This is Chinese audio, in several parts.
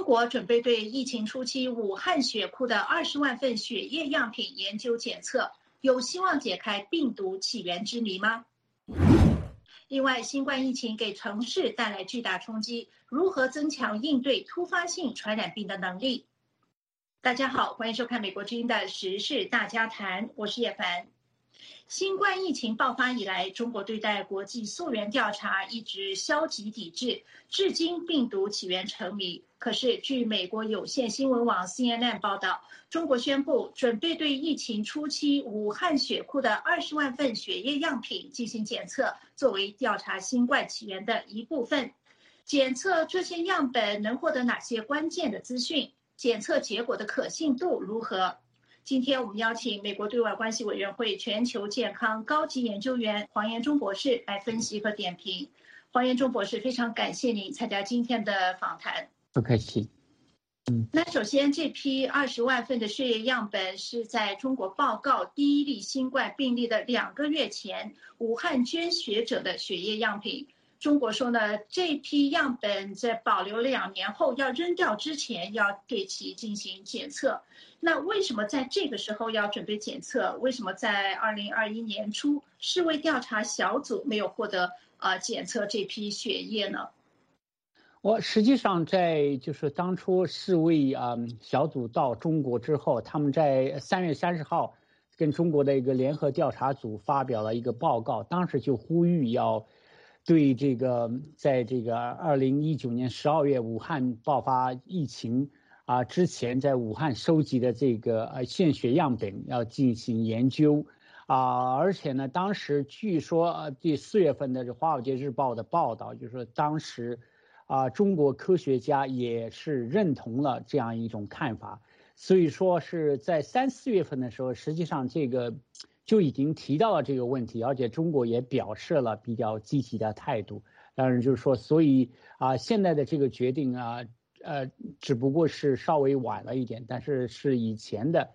中国准备对疫情初期武汉血库的20万份血液样品研究检测，有希望解开病毒起源之谜吗？另外，新冠疫情给城市带来巨大冲击，如何增强应对突发性传染病的能力？大家好，欢迎收看美国之音的时事大家谈，我是叶凡。新冠疫情爆发以来，中国对待国际溯源调查一直消极抵制，至今病毒起源成谜。可是，据美国有线新闻网 CNN 报道，中国宣布准备对疫情初期武汉血库的20万份血液样品进行检测，作为调查新冠起源的一部分。检测这些样本能获得哪些关键的资讯？检测结果的可信度如何？今天我们邀请美国对外关系委员会全球健康高级研究员黄延忠博士来分析和点评。黄延忠博士，非常感谢您参加今天的访谈。 不客气。 那首先，这批20万份的血液样本是在中国报告第一例新冠病例的2个月前，武汉捐血者的血液样品。中国说呢，这批样本在保留2年后要扔掉之前，要对其进行检测。那为什么在这个时候要准备检测？为什么在2021年初，世卫调查小组没有获得检测这批血液呢？ 我实际上在就是当初世卫小组到中国之后，他们在3月30号跟中国的一个联合调查组发表了一个报告，当时就呼吁要对这个在这个2019年12月武汉爆发疫情之前，在武汉收集的这个献血样本要进行研究而且呢，当时据说第4月份的《华尔街日报》的报道，就是说当时中国科学家也是认同了这样一种看法，所以说是在3、4月份的时候，实际上这个就已经提到了这个问题，而且中国也表示了比较积极的态度。当然就是说，所以现在的这个决定只不过是稍微晚了一点，但是是以前的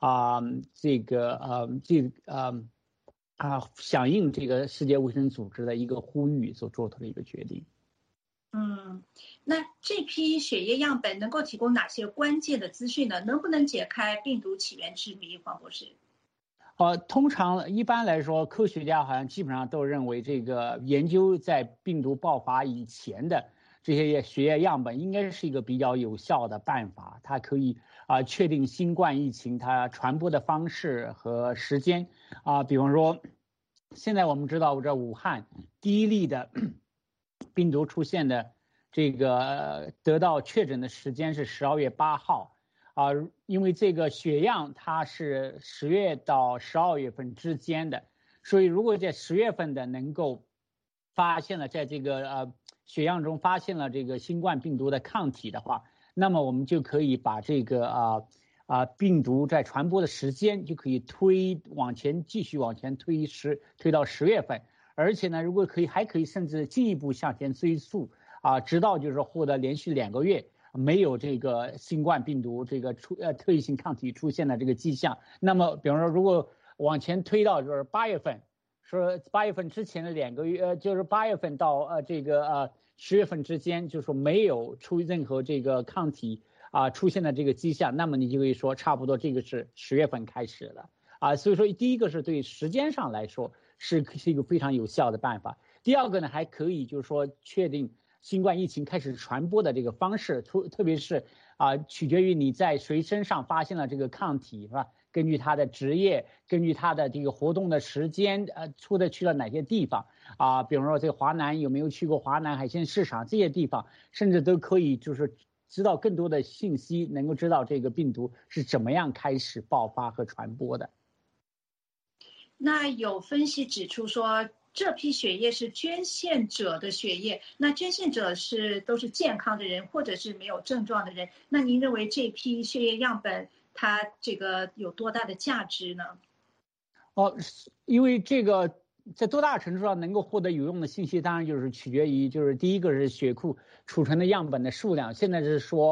响应这个世界卫生组织的一个呼吁所做出的一个决定。 那这批血液样本能够提供哪些关键的资讯呢？能不能解开病毒起源之谜，黄博士？ 通常一般来说，科学家好像基本上都认为，这个研究在病毒爆发以前的这些血液样本应该是一个比较有效的办法，它可以确定新冠疫情它传播的方式和时间比方说，现在我们知道这武汉第一例的病毒出现的这个得到确诊的时间是12月8号因为这个血样它是10月到12月份之间的，所以如果在10月份的能够发现了在这个血样中发现了这个新冠病毒的抗体的话，那么我们就可以把这个病毒在传播的时间就可以继续往前推到10月份，而且呢，如果还可以甚至进一步向前追溯直到就是获得连续2个月没有这个新冠病毒这个特异性抗体出现的这个迹象，那么比方说如果往前推到就是8月份，说8月份之前的2个月就是8月份到这个10月份之间，就是说没有出任何这个抗体出现的这个迹象，那么你就可以说差不多这个是10月份开始了所以说第一个是对时间上来说是一个非常有效的办法。第二个呢，还可以就是说确定新冠疫情开始传播的这个方式，特别是取决于你在谁身上发现了这个抗体，是吧？根据他的职业，根据他的这个活动的时间，去了哪些地方比如说这个华南有没有去过华南海鲜市场这些地方，甚至都可以就是知道更多的信息，能够知道这个病毒是怎么样开始爆发和传播的。 那有分析指出说，这批血液是捐献者的血液，那捐献者都是健康的人或者是没有症状的人，那您认为这批血液样本它这个有多大的价值呢？ 因为这个在多大程度上能够获得有用的信息，当然就是取决于就是第一个是血库储存的样本的数量，现在是说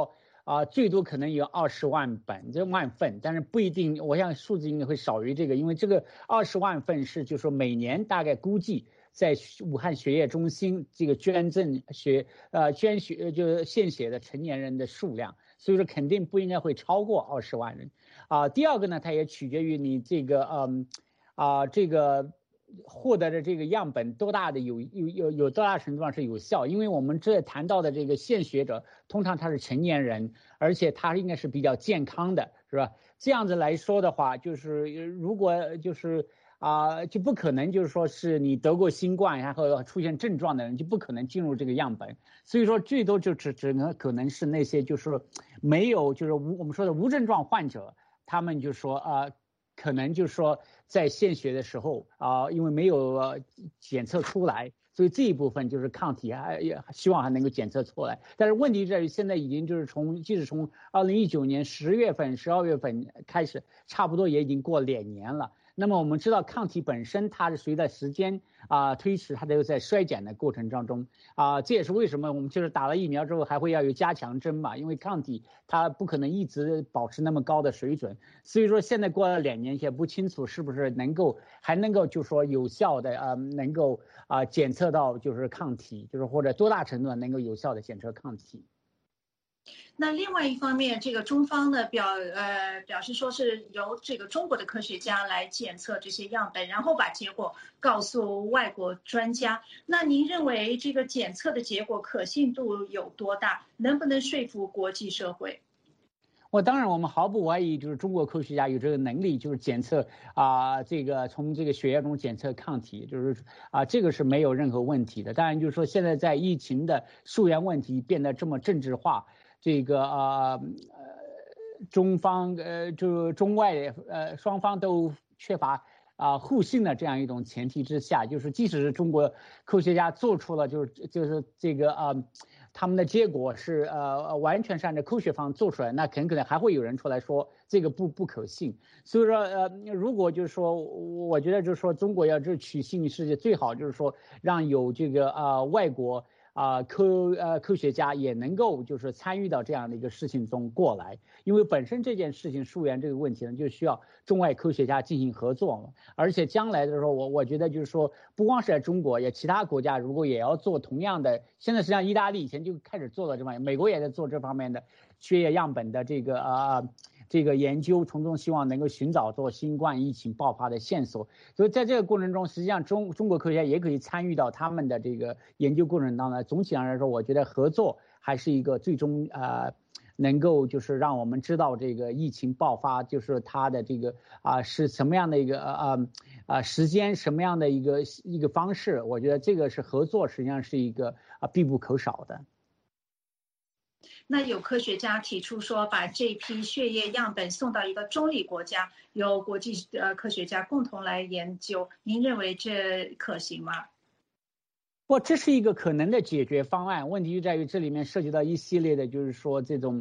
最多可能有20万份，但是不一定，我想数字应该会少于这个，因为这个20万份是就是说每年大概估计在武汉血液中心这个捐血就是献血的成年人的数量，所以说肯定不应该会超过20万人。第二个呢，它也取决于你这个这个获得的这个样本多大的有多大程度上是有效，因为我们这谈到的这个献血者通常他是成年人，而且他应该是比较健康的，是吧？这样子来说的话，就是如果就是就不可能就是说是你得过新冠然后出现症状的人就不可能进入这个样本，所以说最多就只能可能是那些就是没有就是我们说的无症状患者，他们就说可能就是说在献血的时候因为没有检测出来，所以这一部分就是抗体也希望还能够检测出来。但是问题在于现在已经就是即使从2019年10月份、12月份开始，差不多也已经过2年了。那么我们知道抗体本身它是随着时间推迟，它都在衰减的过程当中这也是为什么我们就是打了疫苗之后还会要有加强针嘛，因为抗体它不可能一直保持那么高的水准，所以说现在过了2年也不清楚是不是还能够就说有效的能够检测到就是抗体，就是或者多大程度能够有效的检测抗体。 那另外一方面，这个中方呢表示说是由这个中国的科学家来检测这些样本，然后把结果告诉外国专家。那您认为这个检测的结果可信度有多大？能不能说服国际社会？ 当然我们毫不怀疑，就是中国科学家有这个能力，就是检测这个从这个血液中检测抗体，就是这个是没有任何问题的。当然就是说现在在疫情的溯源问题变得这么政治化，这个中方就中外双方都缺乏互信的这样一种前提之下，就是即使是中国科学家做出了就是这个他们的结果是完全是按照科学方做出来，那很可能还会有人出来说这个不可信。所以说如果就是说我觉得就是说中国要取信世界，最好就是说让有这个外国科学家也能够就是参与到这样的一个事情中过来，因为本身这件事情溯源这个问题呢，就需要中外科学家进行合作嘛。而且将来的时候，我觉得就是说，不光是在中国，也其他国家如果也要做同样的，现在实际上意大利以前就开始做了这方面，美国也在做这方面的血液样本的这个研究，从中希望能够寻找做新冠疫情爆发的线索。所以在这个过程中，实际上中国科学家也可以参与到他们的这个研究过程当中。总体上来说，我觉得合作还是一个最终能够就是让我们知道这个疫情爆发就是它的这个是什么样的一个时间，什么样的一个方式。我觉得这个是合作，实际上是一个必不可少的。 那有科学家提出说，把这批血液样本送到一个中立国家，由国际科学家共同来研究，您认为这可行吗？ 这是一个可能的解决方案，问题就在于这里面涉及到一系列的，就是说这种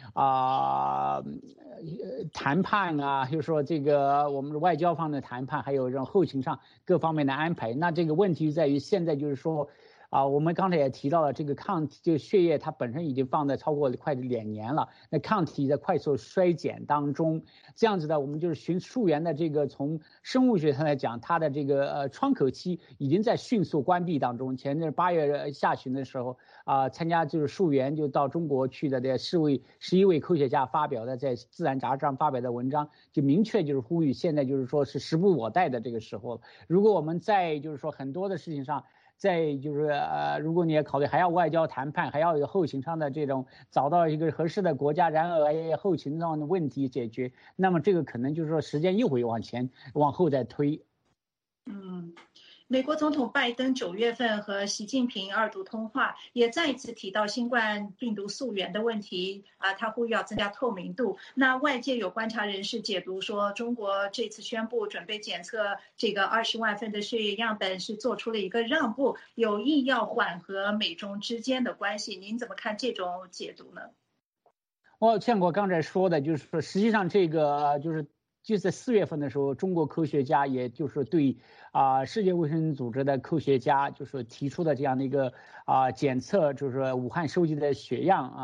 谈判就是说这个我们外交方的谈判，还有这种后勤上各方面的安排。那这个问题在于现在就是说我们刚才也提到了这个抗体，就血液它本身已经放在超过快2年了，那抗体在快速衰减当中，这样子的我们就是溯源的这个从生物学上来讲，它的这个窗口期已经在迅速关闭当中。前8月下旬的时候参加就是溯源就到中国去的这11位科学家发表的在《自然》杂志上发表的文章，就明确就是呼吁现在就是说是时不我待的这个时候了。如果我们在就是说很多的事情上，再就是如果你也考虑还要外交谈判，还要有后勤上的这种找到一个合适的国家，然而后勤上的问题解决，那么这个可能就是说时间又会往后再推。 美国总统拜登9月份和习近平2度通话，也再一次提到新冠病毒溯源的问题他呼吁要增加透明度。那外界有观察人士解读说，中国这次宣布准备检测这个20万份的血液样本是做出了一个让步，有意要缓和美中之间的关系。您怎么看这种解读呢？ 像我刚才说的，就是说实际上这个就在4月份的时候，中国科学家也就是对世界卫生组织的科学家就是提出的这样的一个检测，就是武汉收集的血样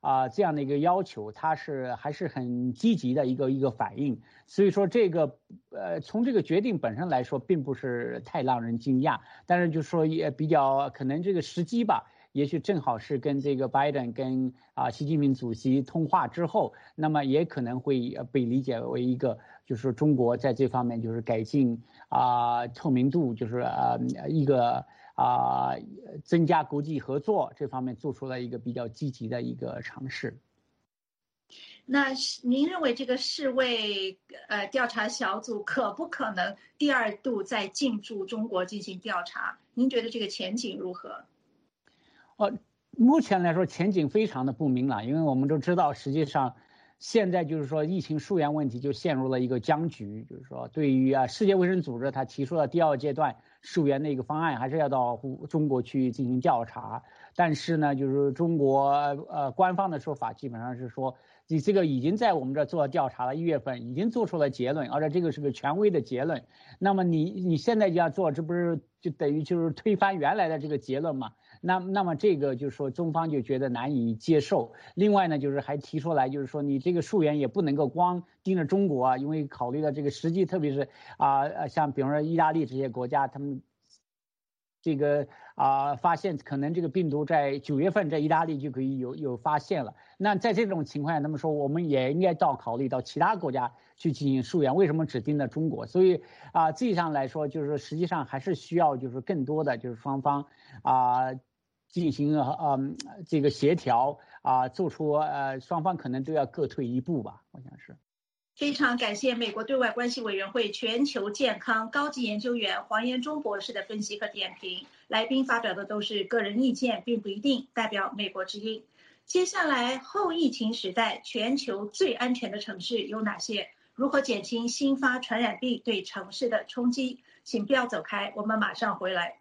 这样的一个要求，它还是很积极的一个反应。所以说这个从这个决定本身来说，并不是太让人惊讶，但是就是说也比较可能这个时机吧。也许正好是跟这个拜登跟习近平主席通话之后，那么也可能会被理解为一个就是中国在这方面就是改进透明度，就是一个增加国际合作这方面做出了一个比较积极的一个尝试。 那您认为这个世卫调查小组可不可能第二度再进驻中国进行调查？您觉得这个前景如何？ 目前来说前景非常的不明朗，因为我们都知道，实际上现在就是说疫情溯源问题就陷入了一个僵局，就是说对于世界卫生组织他提出了第二阶段溯源的一个方案，还是要到中国去进行调查，但是呢，就是中国官方的说法基本上是说，你这个已经在我们这做调查了，1月份已经做出了结论，而且这个是个权威的结论，那么你现在就要做，这不是就等于就是推翻原来的这个结论吗？那么这个就是说中方就觉得难以接受。另外呢，就是还提出来，就是说你这个溯源也不能够光盯着中国啊，因为考虑到这个实际，特别是像比方说意大利这些国家，他们这个发现可能这个病毒在9月份在意大利就可以有发现了。那在这种情况下，他们说我们也应该考虑到其他国家去进行溯源，为什么只盯着中国？所以这一上来说，就是实际上还是需要就是更多的就是双方进行这个协调做出双方可能都要各退一步吧，我想是。 非常感谢美国对外关系委员会全球健康高级研究员黄延忠博士的分析和点评。来宾发表的都是个人意见，并不一定代表美国之音。接下来，后疫情时代全球最安全的城市有哪些？如何减轻新发传染病对城市的冲击？请不要走开，我们马上回来。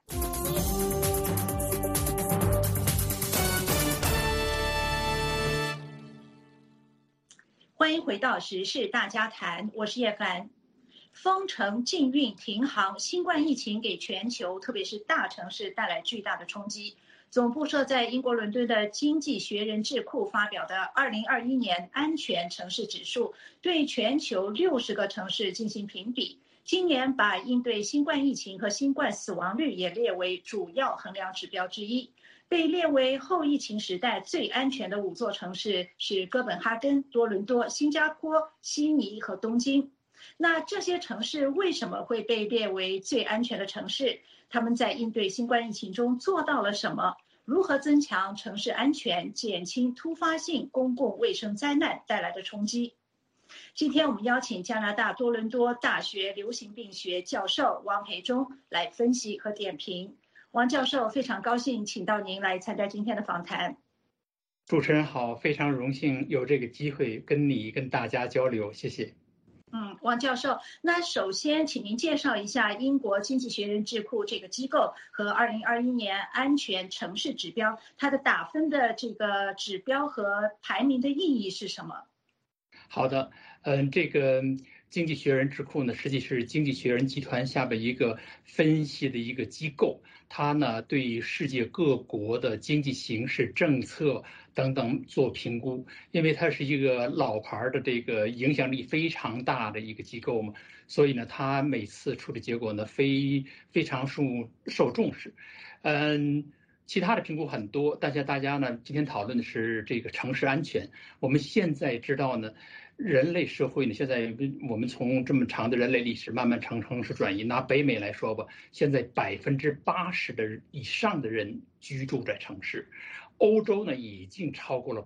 欢迎回到时事大家谈，我是叶凡。封城、禁运、停航，新冠疫情给全球，特别是大城市带来巨大的冲击。总部设在英国伦敦的经济学人智库发表的2021年安全城市指数，对全球60个城市进行评比。今年把应对新冠疫情和新冠死亡率也列为主要衡量指标之一。被列为后疫情时代最安全的5座城市是哥本哈根、多伦多、新加坡、悉尼和东京。那这些城市为什么会被列为最安全的城市？他们在应对新冠疫情中做到了什么？如何增强城市安全，减轻突发性公共卫生灾难带来的冲击？今天我们邀请加拿大多伦多大学流行病学教授王培忠来分析和点评。王教授，非常高兴请到您来参加今天的访谈。 主持人好，非常荣幸有这个机会跟大家交流，谢谢。 王教授，那首先请您介绍一下英国经济学人智库这个机构和2021年安全城市指标，它的打分的这个指标和排名的意义是什么？ 好的，这个经济学人智库呢，实际是经济学人集团下边一个分析的一个机构，它呢对世界各国的经济形势、政策等等做评估，因为它是一个老牌的这个影响力非常大的一个机构嘛，所以呢，它每次出的结果呢非常受重视，其他的评估很多，但是大家呢今天讨论的是这个城市安全。我们现在知道呢，人类社会呢，现在我们从这么长的人类历史慢慢向城市转移。拿北美来说吧，现在80%的以上的人居住在城市，欧洲呢已经超过了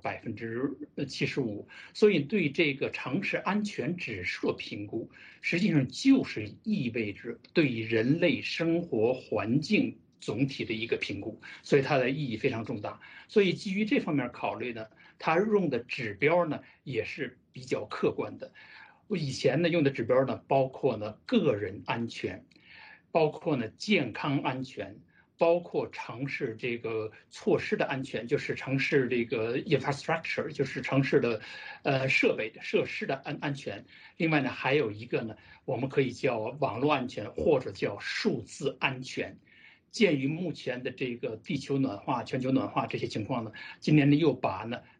75%。所以对这个城市安全指数的评估，实际上就是意味着对人类生活环境总体的一个评估，所以它的意义非常重大。所以基于这方面考虑呢，它用的指标呢也是比较客观的。以前呢用的指标呢包括呢个人安全，包括呢健康安全，包括城市这个措施的安全，就是城市这个 infrastructure， 就是城市的设施的安全。另外呢还有一个呢我们可以叫网络安全，或者叫数字安全。鉴于目前的这个地球暖化、全球暖化这些情况呢，今年呢又把呢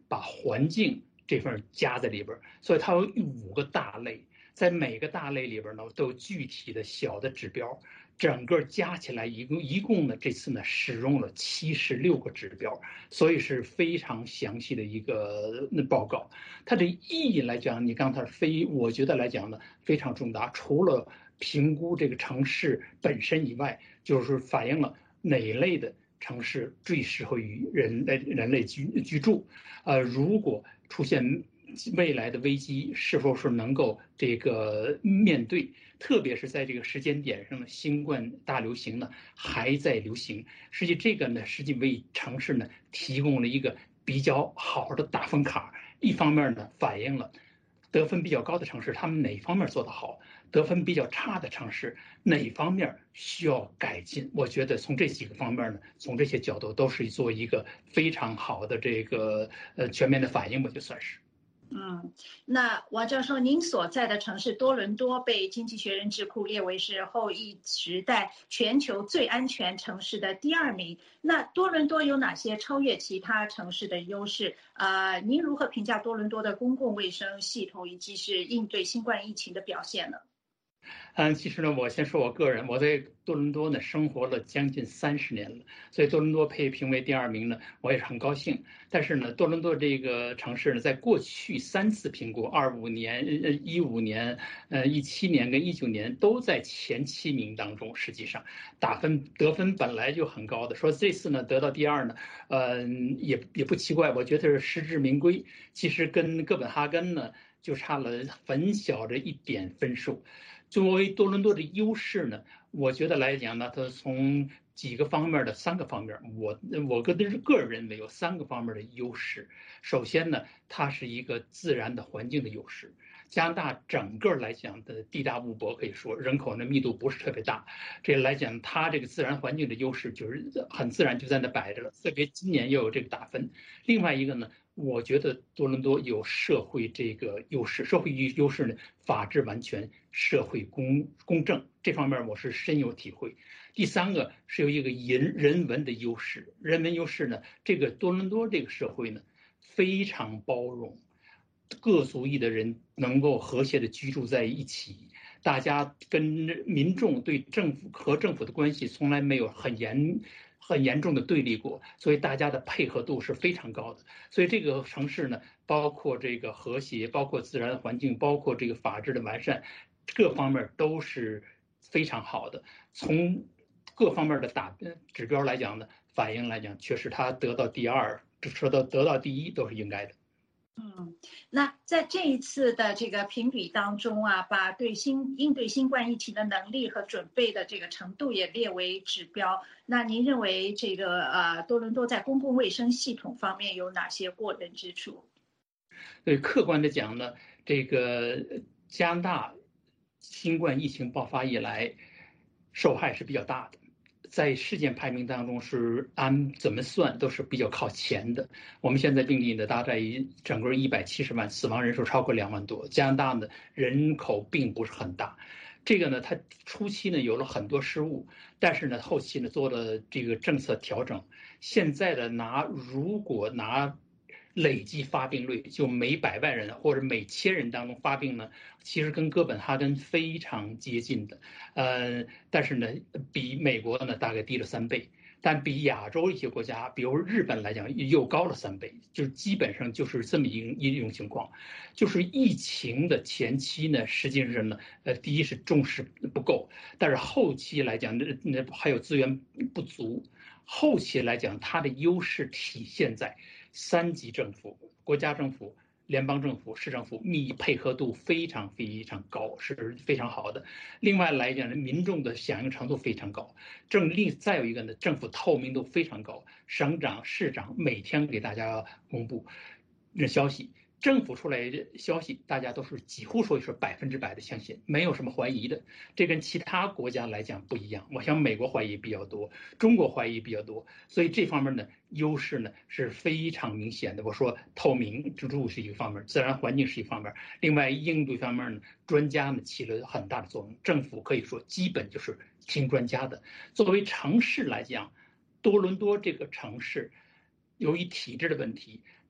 把环境这份加在里边，所以它有5个大类，在每个大类里边呢都有具体的小的指标，整个加起来一共呢这次呢使用了76个指标，所以是非常详细的一个报告。它的意义来讲，你刚才我觉得来讲呢非常重大，除了评估这个城市本身以外，就是反映了哪一类的城市最适合于人类居住。如果出现未来的危机，是否是能够这个面对？特别是在这个时间点上的新冠大流行呢还在流行，实际这个呢实际为城市呢提供了一个比较好的打分卡。一方面呢反映了得分比较高的城市他们哪方面做得好，得分比较差的城市哪方面需要改进。我觉得从这几个方面呢，从这些角度都是做一个非常好的这个全面的反应吧，就算是。 那王教授，您所在的城市多伦多被经济学人智库列为是后疫时代全球最安全城市的第2名。那多伦多有哪些超越其他城市的优势？您如何评价多伦多的公共卫生系统以及是应对新冠疫情的表现呢？ 其实呢，我先说我个人，我在多伦多呢生活了将近30年了，所以多伦多被评为第2名呢，我也是很高兴。但是呢，多伦多这个城市呢，在过去3次评估，25年、15年、17年跟19年都在前7名当中。实际上，得分本来就很高的，说这次呢得到第2呢，也不奇怪，我觉得是实至名归。其实跟哥本哈根呢就差了很小的1点分数。作为多伦多的优势呢，我觉得来讲呢，它从几个方面的3个方面，我个人认为有3个方面的优势。首先呢，它是一个自然的环境的优势。加拿大整个来讲的地大物博，可以说人口的密度不是特别大，这来讲它这个自然环境的优势就是很自然就在那摆着了。特别今年又有这个打分。另外一个呢，我觉得多伦多有社会这个优势，社会优势呢，法治完全，社会公正，这方面我是深有体会。第3个是有一个人文的优势，人文优势呢，这个多伦多这个社会呢非常包容，各族裔的人能够和谐的居住在一起，大家跟民众对政府的关系从来没有很严重的对立过，所以大家的配合度是非常高的。所以这个城市呢，包括这个和谐，包括自然环境，包括这个法治的完善，各方面都是非常好的。从各方面的指标来讲呢，反映来讲，确实他得到第2，得到第1都是应该的。 那在这一次的这个评比当中啊，把应对新冠疫情的能力和准备的这个程度也列为指标。那您认为这个多伦多在公共卫生系统方面有哪些过人之处？ 对，客观的讲呢，这个加拿大新冠疫情爆发以来，受害是比较大的。在世界排名当中是按怎么算都是比较靠前的。我们现在病例呢大概整个170万，死亡人数超过2万多。加拿大呢人口并不是很大，这个呢它初期呢有了很多失误，但是呢后期呢做了这个政策调整。现在的如果拿累计发病率，就每100万人或者每1000人当中发病呢，其实跟哥本哈根非常接近的，但是呢，比美国呢大概低了3倍，但比亚洲一些国家，比如日本来讲又高了3倍，就是基本上就是这么一种情况。就是疫情的前期呢，实际上呢，第一是重视不够，但是后期来讲，那还有资源不足。后期来讲，它的优势体现在3级政府、国家政府、联邦政府、市政府配合度非常非常高，是非常好的。另外来讲呢，民众的响应程度非常高。再有一个呢，政府透明度非常高，省长、市长每天给大家公布消息。政府出来的消息，大家都是几乎说是100%的相信，没有什么怀疑的。这跟其他国家来讲不一样。我想美国怀疑比较多，中国怀疑比较多，所以这方面的优势呢是非常明显的。我说透明度是一个方面，自然环境是一方面，另外应对方面呢，专家呢起了很大的作用。政府可以说基本就是听专家的。作为城市来讲，多伦多这个城市由于体制的问题，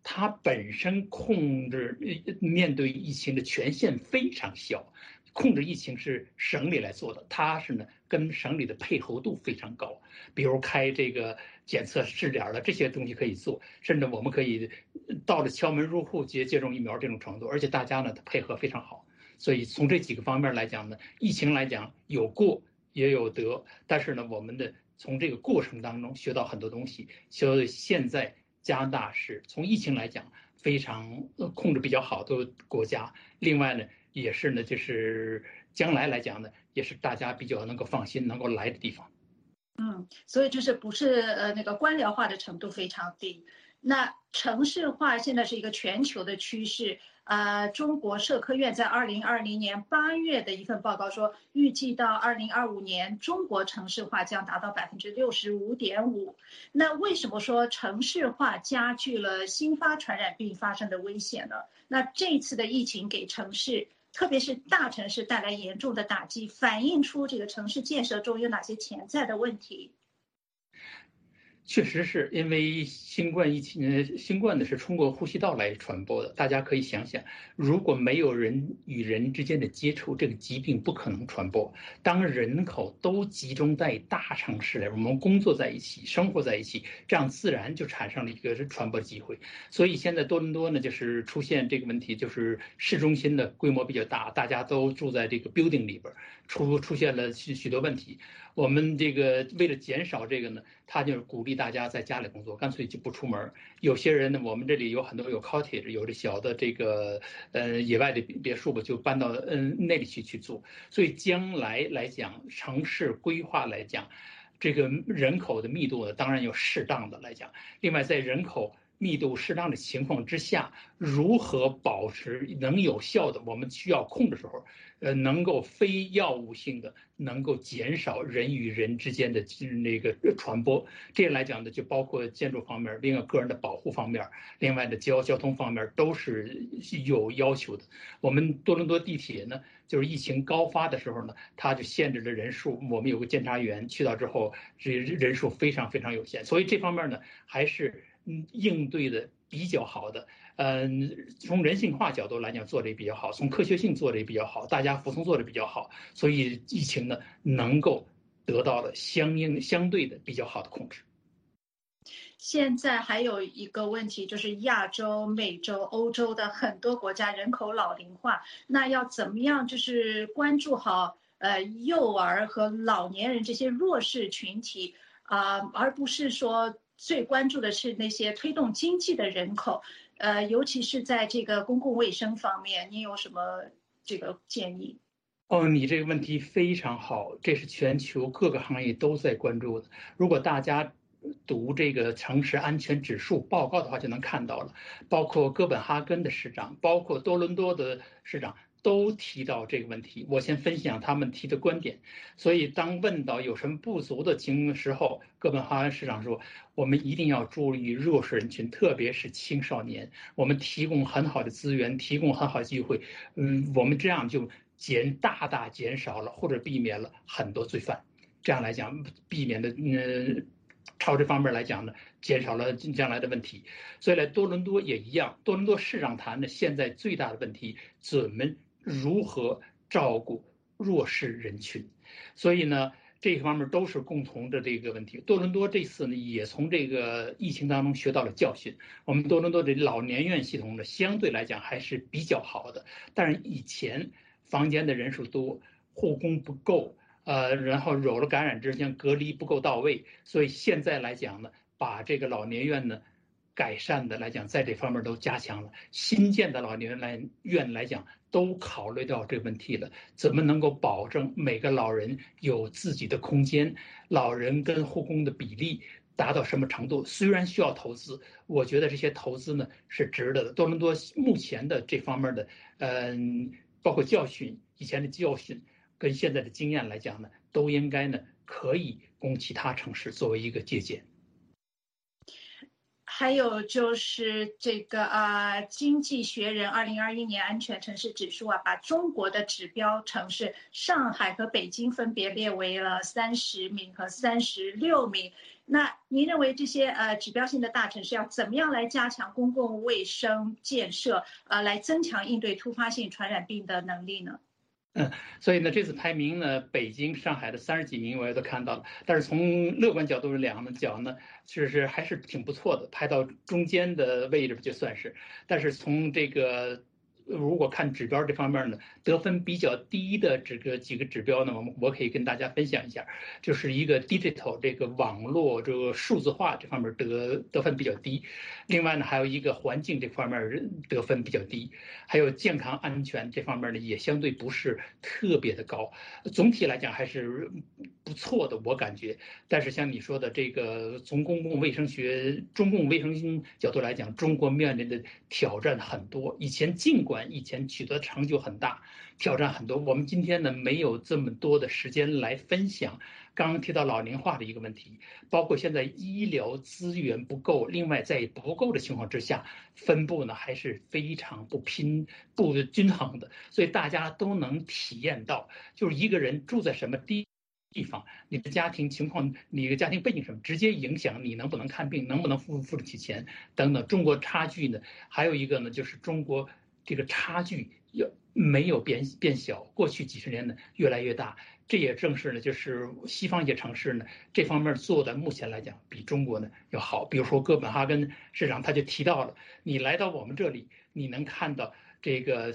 它本身面对疫情的权限非常小。控制疫情是省里来做的，它是呢跟省里的配合度非常高，比如开这个检测试点的这些东西可以做，甚至我们可以到了敲门入户接种疫苗这种程度，而且大家呢配合非常好，所以从这几个方面来讲呢，疫情来讲有过也有得，但是呢我们的从这个过程当中学到很多东西，所以现在加拿大是从疫情来讲非常控制比较好的国家，另外呢。也是呢，就是将来来讲呢，也是大家比较能够放心、能够来的地方。 所以就是不是那个官僚化的程度非常低。那城市化现在是一个全球的趋势。中国社科院在2020年8月的一份报告说，预计到2025年，中国城市化将达到65.5%。那为什么说城市化加剧了新发传染病发生的危险呢？那这次的疫情给城市，特别是大城市带来严重的打击，反映出这个城市建设中有哪些潜在的问题？ 确实是因为新冠疫情，新冠呢是通过呼吸道来传播的。大家可以想想，如果没有人与人之间的接触，这个疾病不可能传播。当人口都集中在大城市里，我们工作在一起，生活在一起，这样自然就产生了一个传播机会。所以现在多伦多呢，就是出现这个问题，就是市中心的规模比较大，大家都住在这个 building 里边，出现了许多问题。我们这个为了减少这个呢，他就鼓励大家在家里工作，干脆就不出门。有些人呢，我们这里有很多有 cottage， 有这小的这个野外的别墅吧，就搬到那里去住。所以将来来讲，城市规划来讲，这个人口的密度呢，当然要适当的来讲。另外，在人口密度适当的情况之下，如何保持能有效的，我们需要控的时候，能够非药物性的，能够减少人与人之间的那个传播。这样来讲呢，就包括建筑方面，另外个人的保护方面，另外的交通方面都是有要求的。我们多伦多地铁呢，就是疫情高发的时候呢，它就限制了人数。我们有个检查员去到之后，这人数非常非常有限，所以这方面呢，还是应对的比较好的。从人性化角度来讲做的也比较好，从科学性做的也比较好，大家服从做的比较好，所以疫情呢能够得到了相对的比较好的控制。 现在还有一个问题，就是亚洲、美洲、欧洲的很多国家人口老龄化，那要怎么样就是关注好幼儿和老年人这些弱势群体而不是说最关注的是那些推动经济的人口，尤其是在这个公共卫生方面，你有什么这个建议？ 你这个问题非常好，这是全球各个行业都在关注的。如果大家读这个城市安全指数报告的话，就能看到了，包括哥本哈根的市长，包括多伦多的市长都提到这个问题。我先分享他们提的观点。所以当问到有什么不足的情况时候，哥本哈根市长说，我们一定要注意弱势人群，特别是青少年，我们提供很好的资源，提供很好的机会。我们这样就大大减少了或者避免了很多罪犯。这样来讲，避免的朝这方面来讲呢，减少了将来的问题。所以呢，多伦多也一样。多伦多市长谈的现在最大的问题，怎么如何照顾弱势人群。所以呢，这方面都是共同的这个问题。多伦多这次呢，也从这个疫情当中学到了教训。我们多伦多的老年院系统呢，相对来讲还是比较好的，但是以前房间的人数多，护工不够。然后有了感染之前隔离不够到位，所以现在来讲呢，把这个老年院呢改善的来讲，在这方面都加强了。新建的老年院来讲，都考虑到这个问题了，怎么能够保证每个老人有自己的空间，老人跟护工的比例达到什么程度？虽然需要投资，我觉得这些投资呢是值得的。多伦多目前的这方面的，包括教训，以前的教训。跟现在的经验来讲呢，都应该呢可以供其他城市作为一个借鉴。 还有就是这个经济学人2021年安全城市指数把中国的指标城市上海和北京分别列为了30名和36名。那您认为这些指标性的大城市要怎么样来加强公共卫生建设，来增强应对突发性传染病的能力呢？ 所以呢，这次排名呢，北京、上海的30几名我也都看到了，但是从乐观角度讲呢，就是还是挺不错的，排到中间的位置就算是。但是从这个如果看指标这方面呢，得分比较低的几个指标呢，我可以跟大家分享一下，就是一个 digital 这个网络这个数字化这方面得分比较低，另外呢还有一个环境这方面得分比较低，还有健康安全这方面呢也相对不是特别的高，总体来讲还是不错的我感觉。但是像你说的这个从公共卫生角度来讲，中国面临的挑战很多，尽管以前取得成就很大，挑战很多。我们今天呢没有这么多的时间来分享。刚刚提到老龄化的一个问题，包括现在医疗资源不够，另外在不够的情况之下，分布呢还是非常不均衡的。所以大家都能体验到，就是一个人住在什么地方，你的家庭情况，你的家庭背景什么，直接影响你能不能看病，能不能付得起钱等等。中国差距呢，还有一个呢，就是中国这个差距没有变小，过去几十年呢越来越大。这也正是呢，就是西方一些城市呢这方面做的，目前来讲比中国呢要好。比如说哥本哈根市长他就提到了，你来到我们这里，你能看到这个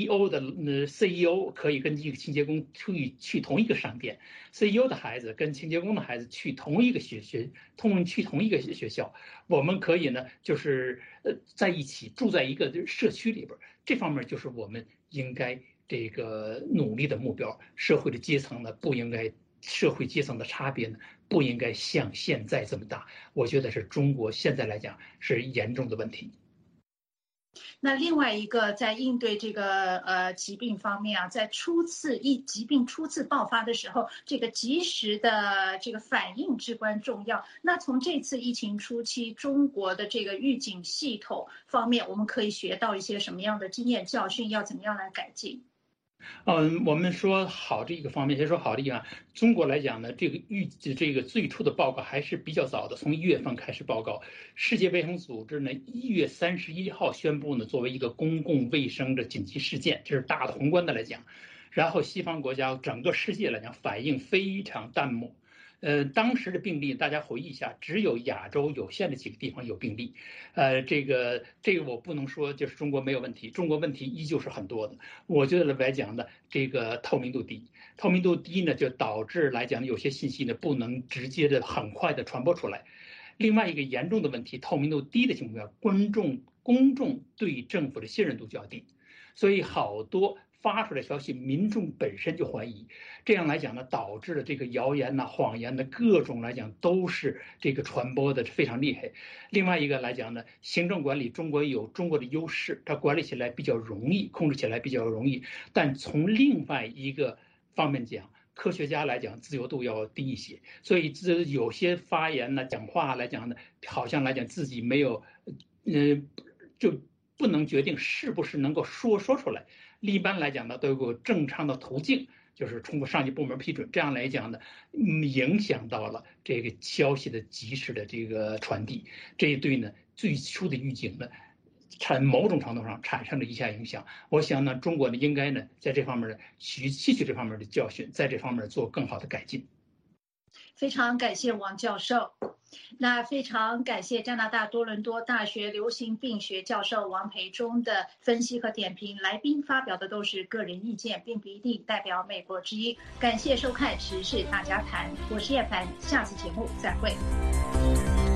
CEO 可以跟一个清洁工去同一个商店 ，CEO 的孩子跟清洁工的孩子去同一个学校，我们可以呢就是在一起住在一个社区里边，这方面就是我们应该这个努力的目标。社会的阶层呢社会阶层的差别呢不应该像现在这么大，我觉得是中国现在来讲是严重的问题。 那另外一个在应对这个疾病方面在疾病初次爆发的时候，这个及时的这个反应至关重要。那从这次疫情初期中国的这个预警系统方面，我们可以学到一些什么样的经验教训，要怎么样来改进？ 我们说好这一个方面，先说好的地方。中国来讲呢，这个最初的报告还是比较早的，从1月份开始报告。世界卫生组织呢1月31号宣布呢，作为一个公共卫生的紧急事件，这是大的宏观的来讲。然后西方国家整个世界来讲反应非常淡漠。当时的病例大家回忆一下，只有亚洲有限的几个地方有病例。这个我不能说就是中国没有问题，中国问题依旧是很多的。我觉得来讲呢，这个透明度低呢，就导致来讲有些信息呢不能直接的很快的传播出来。另外一个严重的问题，透明度低的情况下，公众对政府的信任度较低，所以好多发出来消息，民众本身就怀疑，这样来讲呢，导致了这个谣言谎言的各种来讲都是这个传播的非常厉害。另外一个来讲呢，行政管理中国有中国的优势，它管理起来比较容易，控制起来比较容易。但从另外一个方面讲，科学家来讲自由度要低一些，所以有些发言呢、讲话来讲呢，好像来讲自己没有，就不能决定是不是能够说出来。一般来讲呢，都有个正常的途径，就是通过上级部门批准。这样来讲呢，影响到了这个消息的及时的这个传递。这一对呢，最初的预警呢，某种程度上产生了一下影响。我想呢，中国呢应该呢在这方面呢吸取这方面的教训，在这方面做更好的改进。 非常感谢王教授。那非常感谢加拿大多伦多大学流行病学教授王培忠的分析和点评。来宾发表的都是个人意见，并不一定代表美国之音。感谢收看《时事大家谈》，我是叶凡，下次节目再会。